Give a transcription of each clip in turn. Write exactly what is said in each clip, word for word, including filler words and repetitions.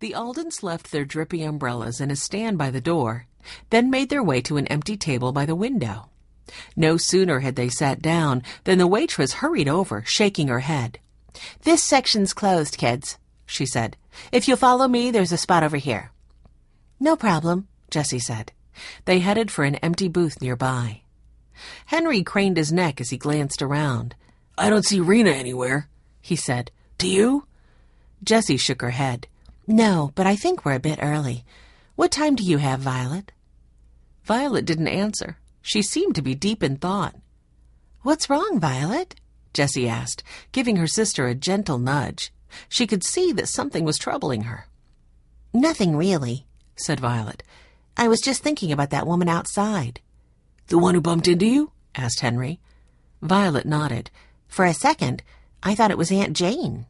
The Aldens left their drippy umbrellas in a stand by the door, then made their way to an empty table by the window. No sooner had they sat down than the waitress hurried over, shaking her head. "This section's closed, kids," she said. "If you'll follow me, there's a spot over here." "No problem," Jessie said. They headed for an empty booth nearby. Henry craned his neck as he glanced around. "I don't see Rena anywhere," he said. "Do you?" Jessie shook her head. "No, but I think we're a bit early. What time do you have, Violet?" Violet didn't answer. She seemed to be deep in thought. "What's wrong, Violet?" Jessie asked, giving her sister a gentle nudge. She could see that something was troubling her. "Nothing really," said Violet. "I was just thinking about that woman outside." "The one who bumped into you?" asked Henry. Violet nodded. "For a second, I thought it was Aunt Jane."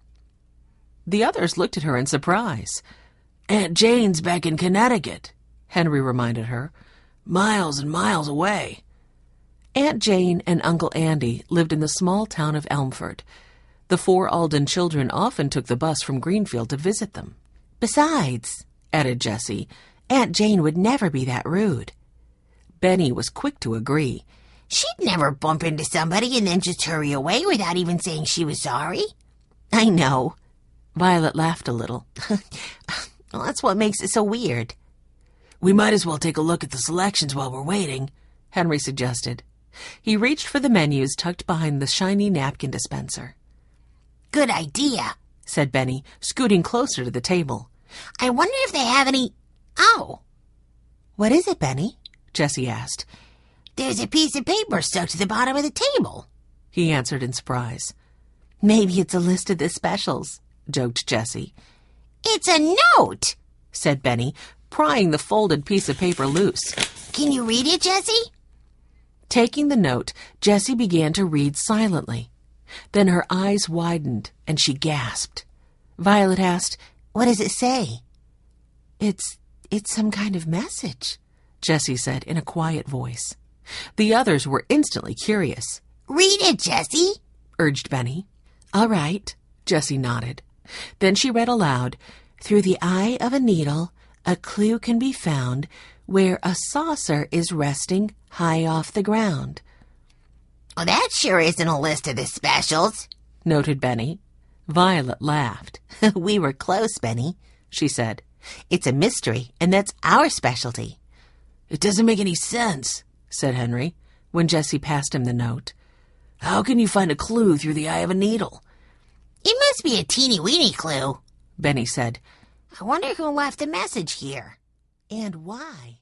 The others looked at her in surprise. "Aunt Jane's back in Connecticut," Henry reminded her. "Miles and miles away." Aunt Jane and Uncle Andy lived in the small town of Elmford. The four Alden children often took the bus from Greenfield to visit them. "Besides," added Jessie, "Aunt Jane would never be that rude." Benny was quick to agree. "She'd never bump into somebody and then just hurry away without even saying she was sorry." "I know." Violet laughed a little. Well, that's what makes it so weird. "We might as well take a look at the selections while we're waiting," Henry suggested. He reached for the menus tucked behind the shiny napkin dispenser. "Good idea," said Benny, scooting closer to the table. "I wonder if they have any... Oh!" "What is it, Benny?" Jessie asked. "There's a piece of paper stuck to the bottom of the table," he answered in surprise. "Maybe it's a list of the specials," joked Jessie. "It's a note," said Benny, prying the folded piece of paper loose. "Can you read it, Jessie?" Taking the note, Jessie began to read silently. Then her eyes widened, and she gasped. Violet asked, "What does it say?" It's, it's some kind of message," Jessie said in a quiet voice. The others were instantly curious. "Read it, Jessie," urged Benny. "All right," Jessie nodded. Then she read aloud, "Through the eye of a needle, a clue can be found where a saucer is resting high off the ground." "Well, that sure isn't a list of the specials," noted Benny. Violet laughed. "We were close, Benny," she said. "It's a mystery, and that's our specialty." "It doesn't make any sense," said Henry, when Jessie passed him the note. "How can you find a clue through the eye of a needle?" "It must be a teeny-weeny clue," Benny said. "I wonder who left the message here." "And why?"